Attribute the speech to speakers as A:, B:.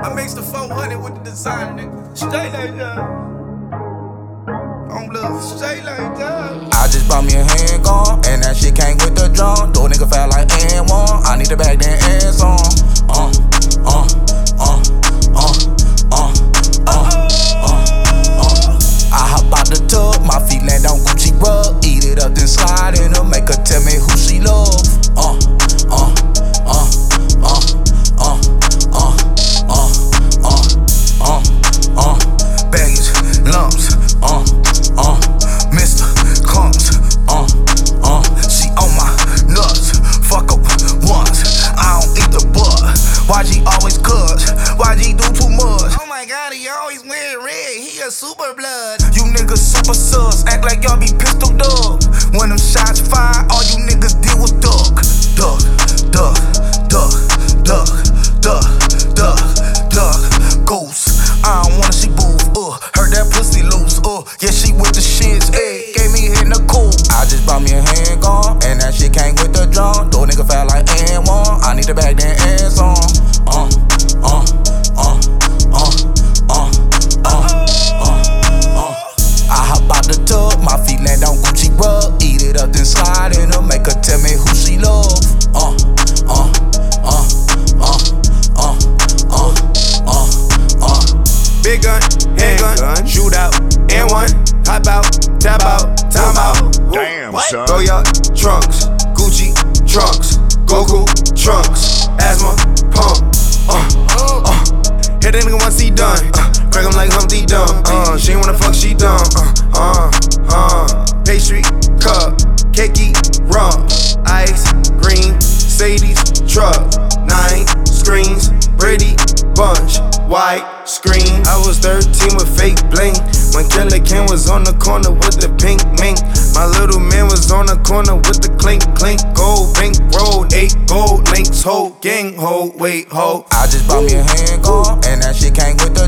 A: I mixed the 400 with the designer, nigga. Straight like that. I'm love straight like that.
B: I just bought me a handgun, and that shit came with the drum. Throw a nigga fat like N1. I need the bag, then and some. I hop out the tub, my feet land on Gucci rug. Eat it up, then slide in her, make her tell me who she love. Baggage, lumps, Mr. Clumps, she on my nuts, fuck up once, I don't eat the butt. YG always cuss, YG do too much.
A: Oh my god, he always wearing red, he a super blood.
B: You niggas super sus, act like y'all be pistol dug. When them shots fire, all you niggas did was duck. Duck, duck, duck, duck, duck, duck, duck. Goose, I don't wanna see booth, heard that pussy loose, yeah, she with the shits, ayy, gave me hit in the cool. I just bought me a handgun, and that shit came with the drum. Throw a nigga fat like N1, I need the bag, then and some. I hop out the tub, my feet land on Gucci rug. Eat it up, then slide in her, make her tell me who she love.
A: Big gun, handgun, shoot out, and one, hop out, tap out, time out.
C: Damn, son.
A: Throw your trunks, Gucci trunks, Goku trunks, asthma pump. Hit that nigga once he done, crack him like Humpty Dump. She ain't wanna fuck, she dumb. Pastry, cup, cakey, rum, ice, green, Sadie's truck, 9 screens, Brady bunch, white screen. I was 13 with fake bling, when Killer Ken was on the corner with the pink mink. My little man was on the corner with the clink clink. Gold pink road, 8 gold links, whole gang, ho, wait, ho.
B: I just bought me a handgun, and that shit came with the